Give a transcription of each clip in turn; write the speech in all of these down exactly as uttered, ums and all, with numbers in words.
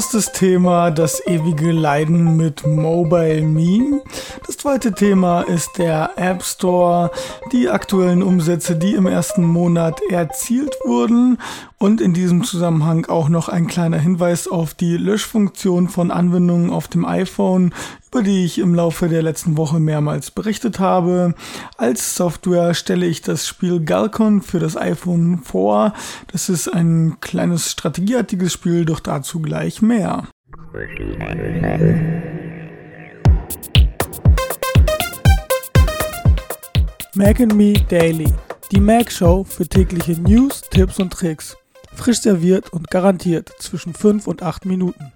Erstes Thema, das ewige Leiden mit MobileMe. Das zweite Thema ist der App Store, die aktuellen Umsätze, die im ersten Monat erzielt wurden. Und in diesem Zusammenhang auch noch ein kleiner Hinweis auf die Löschfunktion von Anwendungen auf dem iPhone, über die ich im Laufe der letzten Woche mehrmals berichtet habe. Als Software stelle ich das Spiel Galcon für das iPhone vor. Das ist ein kleines strategieartiges Spiel, doch dazu gleich mehr. Mac and Me Daily, die Mac Show für tägliche News, Tipps und Tricks. Frisch serviert und garantiert zwischen fünf und acht Minuten.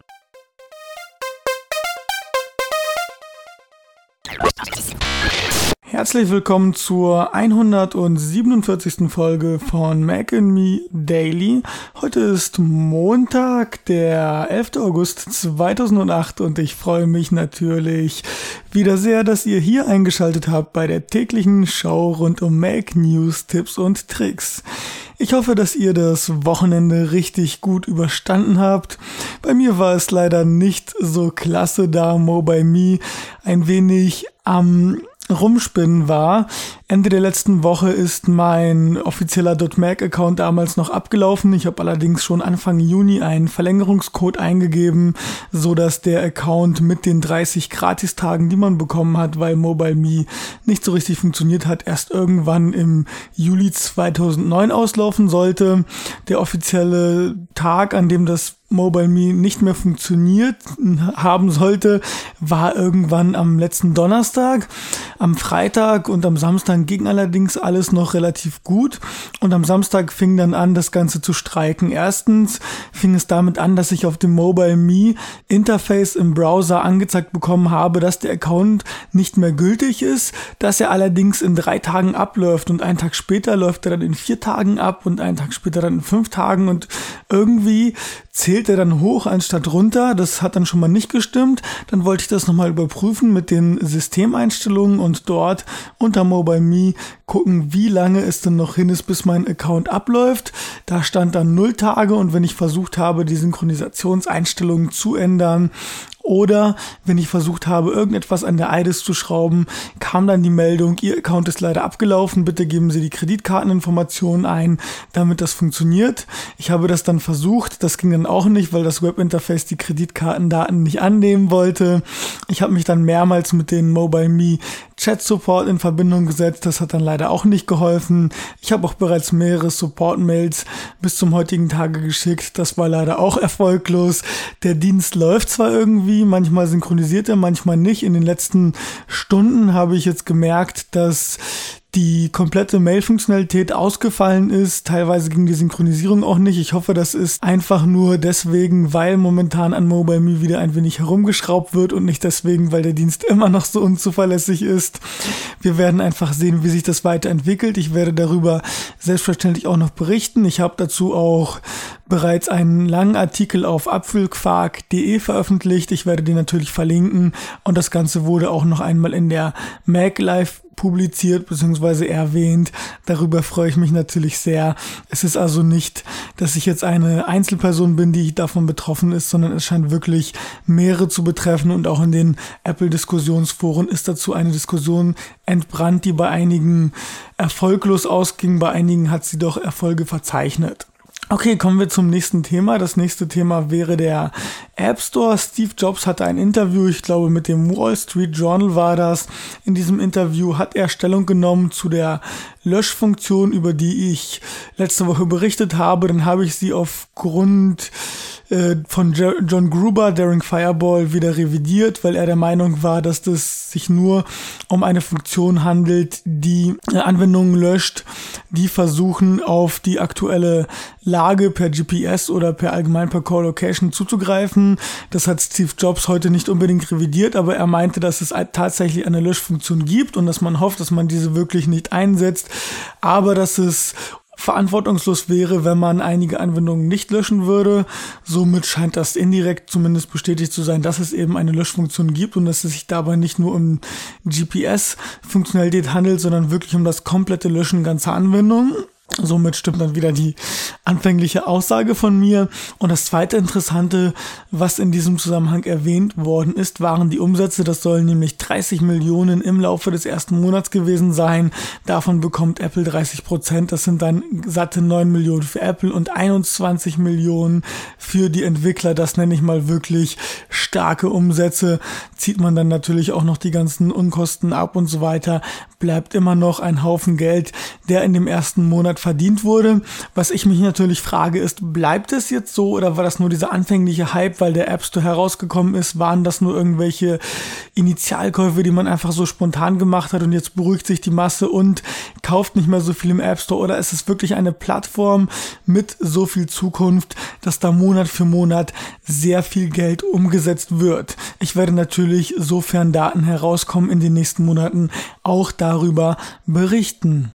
Herzlich willkommen zur hundertsiebenundvierzigsten Folge von Mac and Me Daily. Heute ist Montag, der elfter August zweitausendacht und ich freue mich natürlich wieder sehr, dass ihr hier eingeschaltet habt bei der täglichen Show rund um Mac News, Tipps und Tricks. Ich hoffe, dass ihr das Wochenende richtig gut überstanden habt. Bei mir war es leider nicht so klasse, da MobileMe ein wenig am Rumspinnen war. Ende der letzten Woche ist mein offizieller .Mac-Account damals noch abgelaufen. Ich habe allerdings schon Anfang Juni einen Verlängerungscode eingegeben, so dass der Account mit den dreißig Gratistagen, die man bekommen hat, weil MobileMe nicht so richtig funktioniert hat, erst irgendwann im Juli zweitausendneun auslaufen sollte. Der offizielle Tag, an dem das MobileMe nicht mehr funktioniert haben sollte, war irgendwann am letzten Donnerstag. Am Freitag und am Samstag ging allerdings alles noch relativ gut und am Samstag fing dann an, das Ganze zu streiken. Erstens fing es damit an, dass ich auf dem MobileMe Interface im Browser angezeigt bekommen habe, dass der Account nicht mehr gültig ist, dass er allerdings in drei Tagen abläuft und einen Tag später läuft er dann in vier Tagen ab und einen Tag später dann in fünf Tagen und irgendwie zählt er dann hoch anstatt runter. Das hat dann schon mal nicht gestimmt. Dann wollte ich das nochmal überprüfen mit den Systemeinstellungen und dort unter MobileMe gucken, wie lange es denn noch hin ist, bis mein Account abläuft. Da stand dann null Tage und wenn ich versucht habe, die Synchronisationseinstellungen zu ändern, oder wenn ich versucht habe, irgendetwas an der I D E S zu schrauben, kam dann die Meldung, Ihr Account ist leider abgelaufen, bitte geben Sie die Kreditkarteninformationen ein, damit das funktioniert. Ich habe das dann versucht, das ging dann auch nicht, weil das Webinterface die Kreditkartendaten nicht annehmen wollte. Ich habe mich dann mehrmals mit den MobileMe Chat Support in Verbindung gesetzt, das hat dann leider auch nicht geholfen. Ich habe auch bereits mehrere Support-Mails bis zum heutigen Tage geschickt, das war leider auch erfolglos. Der Dienst läuft zwar irgendwie, manchmal synchronisiert er, manchmal nicht. In den letzten Stunden habe ich jetzt gemerkt, dass die komplette Mail-Funktionalität ausgefallen ist. Teilweise ging die Synchronisierung auch nicht. Ich hoffe, das ist einfach nur deswegen, weil momentan an MobileMe wieder ein wenig herumgeschraubt wird und nicht deswegen, weil der Dienst immer noch so unzuverlässig ist. Wir werden einfach sehen, wie sich das weiterentwickelt. Ich werde darüber selbstverständlich auch noch berichten. Ich habe dazu auch bereits einen langen Artikel auf apfelquark punkt de veröffentlicht. Ich werde den natürlich verlinken und das Ganze wurde auch noch einmal in der Mac Live publiziert bzw. erwähnt. Darüber freue ich mich natürlich sehr. Es ist also nicht, dass ich jetzt eine Einzelperson bin, die davon betroffen ist, sondern es scheint wirklich mehrere zu betreffen und auch in den Apple-Diskussionsforen ist dazu eine Diskussion entbrannt, die bei einigen erfolglos ausging, bei einigen hat sie doch Erfolge verzeichnet. Okay, kommen wir zum nächsten Thema. Das nächste Thema wäre der App Store. Steve Jobs hatte ein Interview, ich glaube mit dem Wall Street Journal war das. In diesem Interview hat er Stellung genommen zu der Löschfunktion, über die ich letzte Woche berichtet habe. Dann habe ich sie aufgrund äh, von Jo- John Gruber, Daring Fireball, wieder revidiert, weil er der Meinung war, dass das sich nur um eine Funktion handelt, die äh, Anwendungen löscht, die versuchen, auf die aktuelle Lage per G P S oder per allgemein per Co-Location zuzugreifen. Das hat Steve Jobs heute nicht unbedingt revidiert, aber er meinte, dass es tatsächlich eine Löschfunktion gibt und dass man hofft, dass man diese wirklich nicht einsetzt, aber dass es verantwortungslos wäre, wenn man einige Anwendungen nicht löschen würde. Somit scheint das indirekt zumindest bestätigt zu sein, dass es eben eine Löschfunktion gibt und dass es sich dabei nicht nur um G P S-Funktionalität handelt, sondern wirklich um das komplette Löschen ganzer Anwendungen. Somit stimmt dann wieder die anfängliche Aussage von mir. Und das zweite Interessante, was in diesem Zusammenhang erwähnt worden ist, waren die Umsätze. Das sollen nämlich dreißig Millionen im Laufe des ersten Monats gewesen sein. Davon bekommt Apple dreißig Prozent. Das sind dann satte neun Millionen für Apple und einundzwanzig Millionen für die Entwickler. Das nenne ich mal wirklich starke Umsätze. Zieht man dann natürlich auch noch die ganzen Unkosten ab und so weiter, bleibt immer noch ein Haufen Geld, der in dem ersten Monat verdient wurde. Was ich mich natürlich frage ist, bleibt es jetzt so oder war das nur dieser anfängliche Hype, weil der App Store herausgekommen ist? Waren das nur irgendwelche Initialkäufe, die man einfach so spontan gemacht hat und jetzt beruhigt sich die Masse und kauft nicht mehr so viel im App Store? Oder ist es wirklich eine Plattform mit so viel Zukunft, dass da Monat für Monat sehr viel Geld umgesetzt wird? Ich werde natürlich, sofern Daten herauskommen in den nächsten Monaten, auch darüber berichten.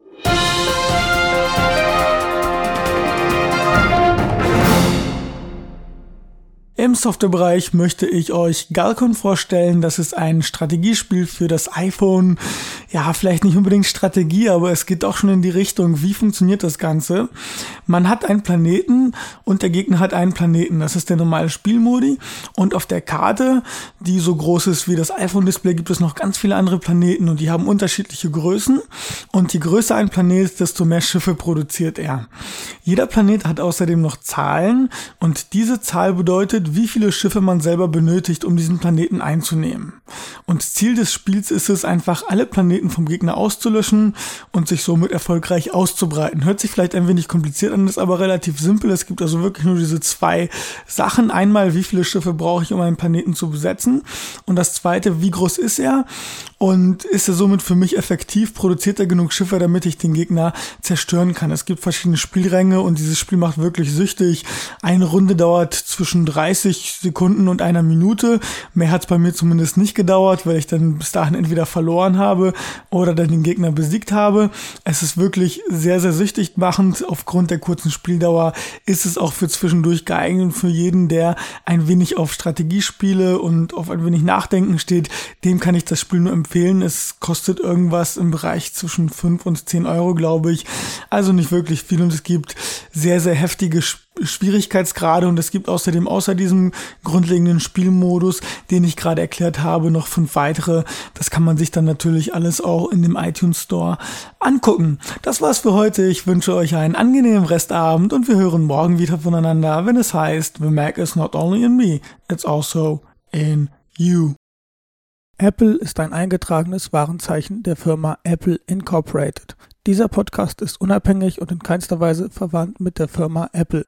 Im Softwarebereich möchte ich euch Galcon vorstellen. Das ist ein Strategiespiel für das iPhone. Ja, vielleicht nicht unbedingt Strategie, aber es geht auch schon in die Richtung, wie funktioniert das Ganze? Man hat einen Planeten und der Gegner hat einen Planeten. Das ist der normale Spielmodi. Und auf der Karte, die so groß ist wie das iPhone-Display, gibt es noch ganz viele andere Planeten und die haben unterschiedliche Größen. Und je größer ein Planet ist, desto mehr Schiffe produziert er. Jeder Planet hat außerdem noch Zahlen und diese Zahl bedeutet, wie viele Schiffe man selber benötigt, um diesen Planeten einzunehmen. Und Ziel des Spiels ist es, einfach alle Planeten vom Gegner auszulöschen und sich somit erfolgreich auszubreiten. Hört sich vielleicht ein wenig kompliziert an, ist aber relativ simpel. Es gibt also wirklich nur diese zwei Sachen. Einmal, wie viele Schiffe brauche ich, um einen Planeten zu besetzen? Und das zweite, wie groß ist er? Und ist er somit für mich effektiv? Produziert er genug Schiffe, damit ich den Gegner zerstören kann? Es gibt verschiedene Spielränge und dieses Spiel macht wirklich süchtig. Eine Runde dauert zwischen dreißig Sekunden und einer Minute. Mehr hat es bei mir zumindest nicht gedauert, weil ich dann bis dahin entweder verloren habe oder dann den Gegner besiegt habe. Es ist wirklich sehr, sehr süchtig machend. Aufgrund der kurzen Spieldauer ist es auch für zwischendurch geeignet für jeden, der ein wenig auf Strategiespiele und auf ein wenig Nachdenken steht. Dem kann ich das Spiel nur empfehlen. Es kostet irgendwas im Bereich zwischen fünf und zehn Euro, glaube ich. Also nicht wirklich viel und es gibt sehr, sehr heftige Spiele. Schwierigkeitsgrade und es gibt außerdem außer diesem grundlegenden Spielmodus, den ich gerade erklärt habe, noch fünf weitere. Das kann man sich dann natürlich alles auch in dem iTunes Store angucken. Das war's für heute. Ich wünsche euch einen angenehmen Restabend und wir hören morgen wieder voneinander, wenn es heißt, The Mac is not only in me, it's also in you. Apple ist ein eingetragenes Warenzeichen der Firma Apple Incorporated. Dieser Podcast ist unabhängig und in keinster Weise verwandt mit der Firma Apple.